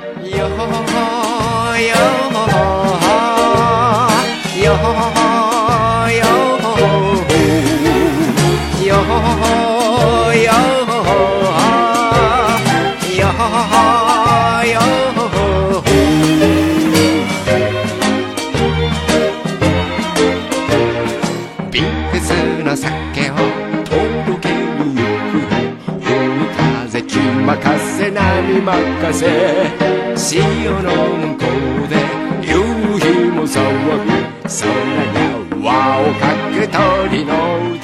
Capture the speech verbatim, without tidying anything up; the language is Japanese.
よほほほよほほよほほほよほほよほほほよほほよほほよほほビーフスの酒を届けに行く海風ち任せ波任せ潮の向こうで夕日も騒ぐ空に輪をかく鳥の歌